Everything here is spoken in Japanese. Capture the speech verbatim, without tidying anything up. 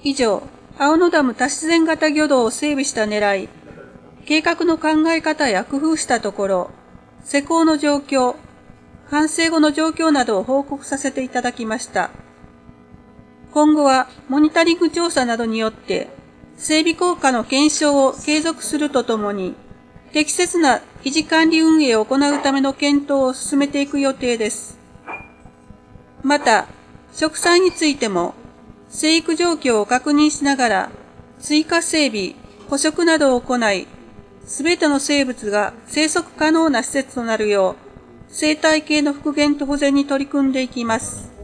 以上、青野ダム多自然型魚道を整備した狙い、計画の考え方や工夫したところ、施工の状況、完成後の状況などを報告させていただきました。今後はモニタリング調査などによって整備効果の検証を継続するとともに、適切な維持管理運営を行うための検討を進めていく予定です。また、植栽についても、生育状況を確認しながら、追加整備、捕食などを行い、すべての生物が生息可能な施設となるよう、生態系の復元と保全に取り組んでいきます。